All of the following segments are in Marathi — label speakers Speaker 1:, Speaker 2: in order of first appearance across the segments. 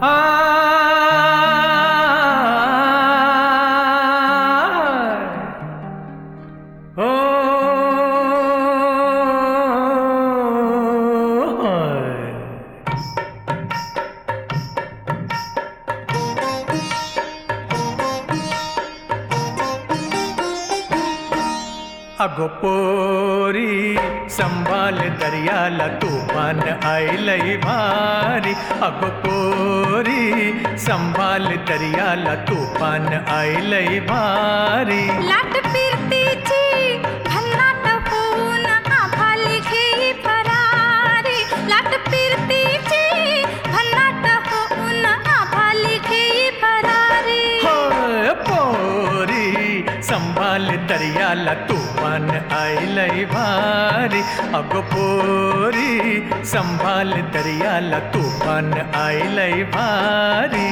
Speaker 1: अगो पोरी संभाल दर्याला तूफान आयलय भारी। अगो पोरी संभाल दर्याला तूफान आयलय भारी।
Speaker 2: लाट फिरतीची भन्नाट होऊन आभाली घेई फरारी। लाट फिरतीची भन्नाट होऊन आभाली घेई फरारी।
Speaker 1: हो पोरी संभाल दर्याला तूफान आयलय भारी। अगो पोरी संभाल दर्याला तूफान आयलय भारी।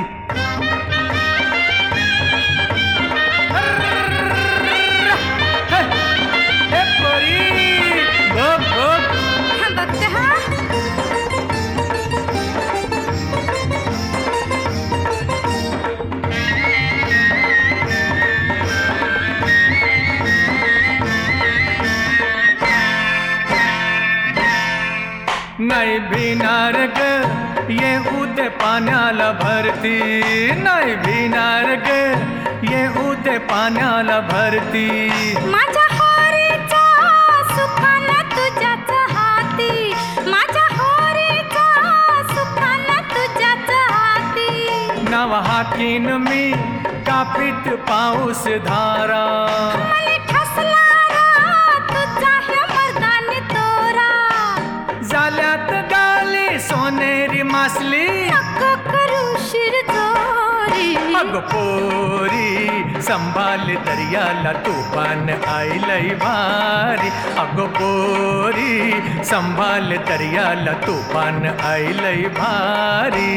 Speaker 1: नाही भिनार ग ये उद्या पाण्याला भरती। नाही भिनार ग ये उद्या पाण्याला भरती।
Speaker 2: माझ्या होरीचा सुखान तुझ्याच हाती। माझ्या होरीचा सुखान तुझ्याच हाती।
Speaker 1: नव हाकीन मी कापीत पाऊस धारा।
Speaker 2: मला ठसला तुझा ह्या मर्दानी तोरा।
Speaker 1: जाल्यात गाली सोनेरी मासली।
Speaker 2: नको करू शिरजोरी।
Speaker 1: अगो पोरी संभाल दर्याला तूफान आयलय भारी। अगो पोरी संभाल दर्याला तूफान आयलय भारी।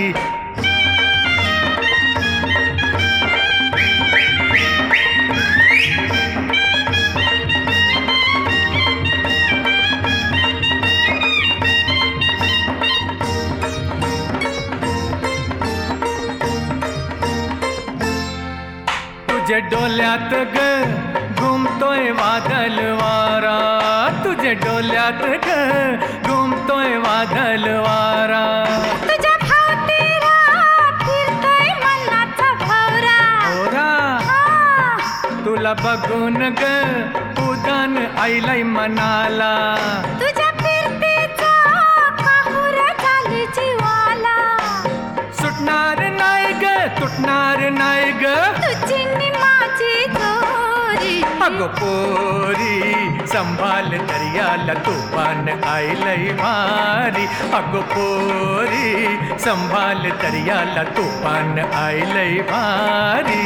Speaker 1: तुझे डोल्यात ग घुमतोय वादळ वारा। तुझे डोल्यात ग घुमतोय वादळ वारा।
Speaker 2: तुझ्या भावतीरा फिरतोय मनाचा भवरा।
Speaker 1: तुला बघून ग उदान आयलय मनाला।
Speaker 2: तुझ्या फिरतीचा काहूर झाली जीवाला।
Speaker 1: सुटणार नाही ग तुटणार नाही ग
Speaker 2: तुझी नि माझी जोरी।
Speaker 1: अगो पोरी संभाल दर्याला तूफान आयलय भारी। अगो पोरी संभाल दर्याला तूफान आयलय भारी।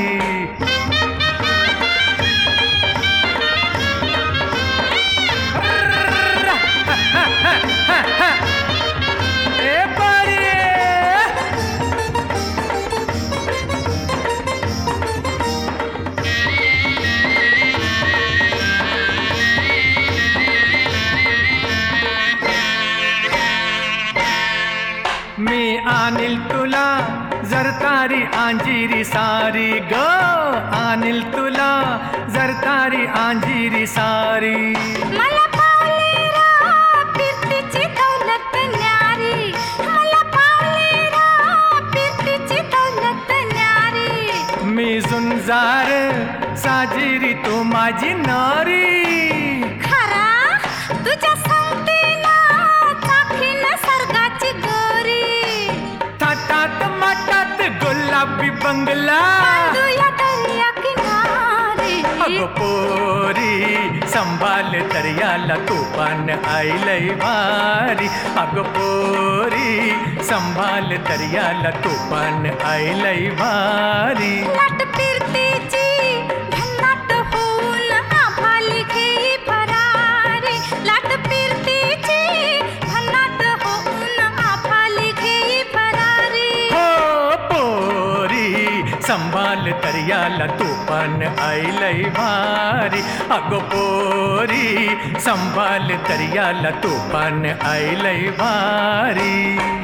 Speaker 1: मी आणील तुला जरतारी अंजिरी सारी ग। आणील तुला जरतारी अंजिरी सारी।
Speaker 2: मला पावली रा फिरतीची दौलत न्यारी। मला पावली रा फिरतीची दौलत न्यारी।
Speaker 1: मी झुंजार साजिरी तू माझी नारी।
Speaker 2: खरा तुझ्या संगतीला चाखीन सर्गाची गोरी।
Speaker 1: थाटात माटात गुलाबी बंगला।
Speaker 2: बांधूया दर्या किनारी।
Speaker 1: अगो पोरी संभाल दर्याला तूफान आयलय भारी। अगो पोरी संभाल दर्याला तूफान आयलय भारी।
Speaker 2: लाट फिरतीची भन्नाट होऊन आभाली घेई फरारी। लाट फिरतीची भन्नाट होऊन आभाली घेई फरारी।
Speaker 1: हो पोरी संभाल दर्याला तूफान आयलय भारी। अगो पोरी संभाल दर्याला तूफान आयलय भारी।